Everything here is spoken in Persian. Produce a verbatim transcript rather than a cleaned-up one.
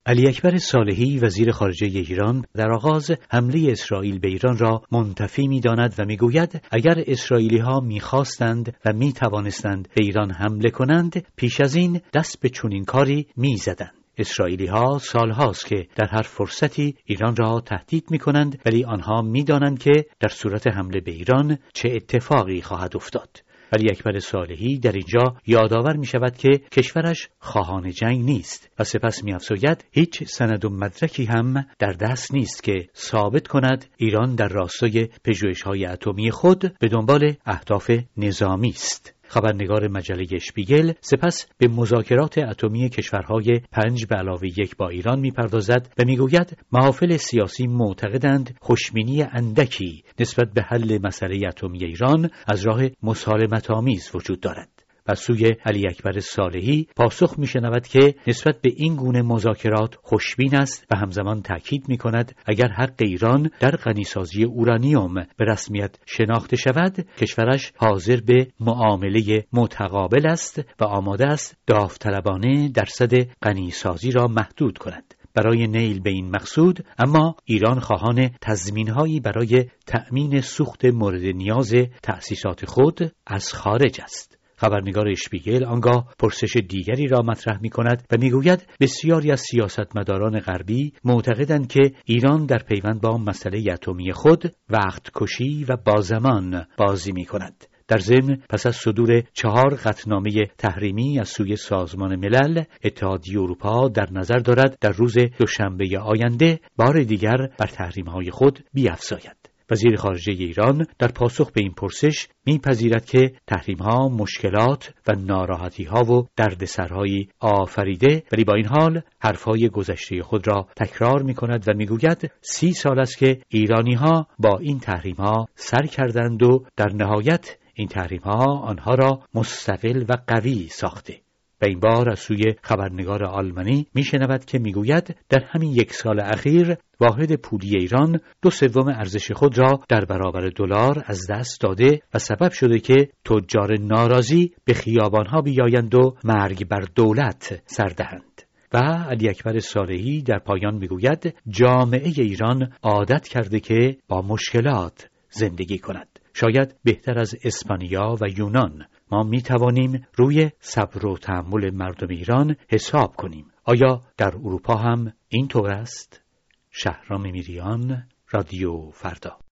علی اکبر صالحی وزیر خارجه ایران در آغاز حمله اسرائیل به ایران را منتفی می‌داند و می‌گوید اگر اسرائیلی‌ها می‌خواستند و می‌توانستند به ایران حمله کنند پیش از این دست به چنین کاری می‌زدند. اسرائیلی‌ها سال‌هاست که در هر فرصتی ایران را تهدید می‌کنند، ولی آنها می‌دانند که در صورت حمله به ایران چه اتفاقی خواهد افتاد. علی اکبر صالحی در اینجا یادآور می شود که کشورش خواهان جنگ نیست و سپس می افزاید هیچ سند و مدرکی هم در دست نیست که ثابت کند ایران در راستای پژوهش‌های اتمی خود به دنبال اهداف نظامی است. خبرنگار مجله اشپیگل سپس به مذاکرات اتمی کشورهای پنج به علاوه یک با ایران می‌پردازد و می‌گوید محافل سیاسی معتقدند خوشبینی اندکی نسبت به حل مسئله اتمی ایران از راه مسالمت‌آمیز وجود دارد. و سوی علی اکبر صالحی پاسخ می‌شنود که نسبت به این گونه مذاکرات خوشبین است و همزمان تأکید می‌کند اگر حق ایران در غنیسازی اورانیوم به رسمیت شناخته شود کشورش حاضر به معامله متقابل است و آماده است داوطلبانه درصد غنیسازی را محدود کند. برای نیل به این مقصود اما ایران خواهان تضمین‌هایی برای تأمین سوخت مورد نیاز تأسیسات خود از خارج است. خبرنگار اشپیگل آنگاه پرسش دیگری را مطرح می کند و می گوید بسیاری از سیاستمداران غربی معتقدند که ایران در پیوند با مسئله اتمی خود وقت کشی و با زمان بازی می کند. در ضمن پس از صدور چهار قطعنامه تحریمی از سوی سازمان ملل، اتحادیه اروپا در نظر دارد در روز دوشنبه آینده بار دیگر بر تحریم‌های خود بیفزاید. وزیر خارجه ایران در پاسخ به این پرسش می‌پذیرد که تحریم‌ها مشکلات و ناراحتی‌ها و دردسرهایی آفریده، ولی با این حال حرف‌های گذشته خود را تکرار می‌کند و می‌گوید سی سال است که ایرانی‌ها با این تحریم‌ها سر کردند و در نهایت این تحریم‌ها آنها را مستقل و قوی ساخته. و این بار از سوی خبرنگار آلمانی میشنود که میگوید در همین یک سال اخیر واحد پولی ایران دو سوم ارزش خود را در برابر دلار از دست داده و سبب شده که تجار ناراضی به خیابانها بیایند و مرگ بر دولت سر دهند. و علی اکبر صالحی در پایان میگوید جامعه ایران عادت کرده که با مشکلات زندگی کند. شاید بهتر از اسپانیا و یونان ما می توانیم روی صبر و تحمل مردم ایران حساب کنیم. آیا در اروپا هم این طور است؟ شهرام میریان، رادیو فردا.